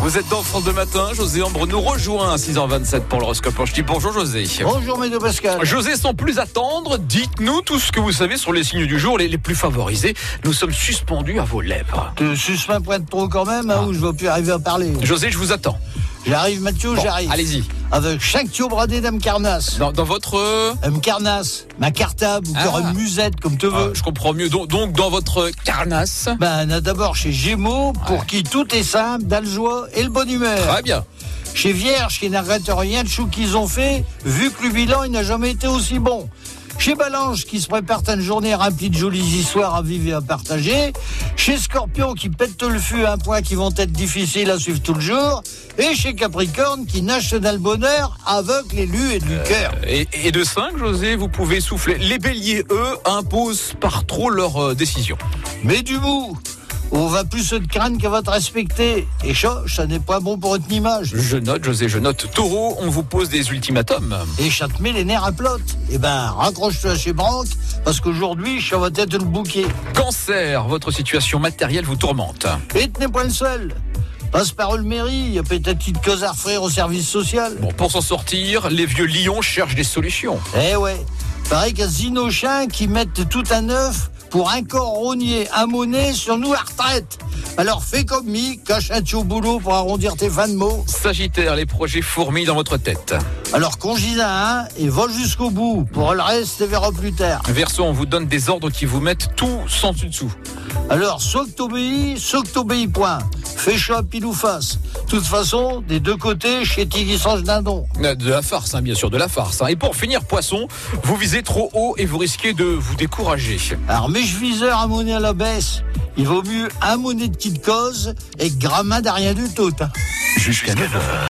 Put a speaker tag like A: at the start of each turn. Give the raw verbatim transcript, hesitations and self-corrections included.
A: Vous êtes dans France Bleu Matin, José Ambre nous rejoint à six heures vingt-sept pour l'horoscope. Je dis bonjour José.
B: Bonjour Médo Pascal.
A: José, sans plus attendre, dites-nous tout ce que vous savez sur les signes du jour, les, les plus favorisés. Nous sommes suspendus à vos lèvres.
B: Tu suces un point de trop quand même, hein,
A: Ah.
B: ou je ne vais plus arriver à parler.
A: José, je vous attends.
B: J'arrive Mathieu,
A: Bon,
B: j'arrive.
A: allez-y.
B: Avec chaque tio bradé d'Amcarnas.
A: Dans, dans votre... euh,
B: Amcarnas, ma cartable ou
A: Ah.
B: encore une musette comme tu
A: ah,
B: veux.
A: je comprends mieux. Donc, donc dans votre carnasse.
B: Ben, on a d'abord chez Gémeaux, pour
A: Ouais.
B: qui tout est simple, dans le joie et le bonne humeur.
A: Très bien.
B: Chez Vierge, qui n'arrête rien de chou qu'ils ont fait, vu que le bilan, il n'a jamais été aussi bon. Chez Balance, qui se prépare une journée remplie de jolies histoires à vivre et à partager. Chez Scorpion, qui pète le fût à un point qui vont être difficiles à suivre tout le jour. Et chez Capricorne, qui nage dans le bonheur avec l'élu et du cœur.
A: Et, et de cinq, José, vous pouvez souffler. Les béliers, eux, imposent par trop leurs euh, décisions.
B: Mais du bout, on va plus se craindre qu'à votre respecter. Et ça, ça n'est pas bon pour votre image.
A: Je note, José, je note. Taureau, on vous pose des ultimatums.
B: Et ça te met les nerfs à plot. Eh ben, raccroche-toi chez Branque, parce qu'aujourd'hui, ça va être le bouquet.
A: Cancer, votre situation matérielle vous tourmente.
B: Et tu n'es pas le seul. Passe par le mairie, il y a peut-être une petite cause à refaire au service social.
A: Bon, pour s'en sortir, les vieux lions cherchent des solutions.
B: Eh ouais, pareil qu'à Zinochin qui mettent tout à neuf pour un corps rogné, un monnaie sur nous à retraite. Alors fais comme mi, cache un petit au boulot pour arrondir tes fins de mots.
A: Sagittaire, les projets fourmillent dans votre tête.
B: Alors congise à un et vole jusqu'au bout. Pour le reste, tu verras plus tard.
A: Verseau, on vous donne des ordres qui vous mettent tout sans dessus dessous.
B: Alors, soit que t'obéis, soit que t'obéis point. Fais chaud pile ou face. De toute façon, des deux côtés, chez Tigui Sange Dindon.
A: Euh, De la farce, hein, bien sûr, de la farce. hein. Et pour finir, poisson, vous visez trop haut et vous risquez de vous décourager.
B: Alors, mes viseur à monnaie à la baisse. Il vaut mieux un monnaie de petite cause et gramin de rien du tout. hein.
C: Jusqu'à neuf heures.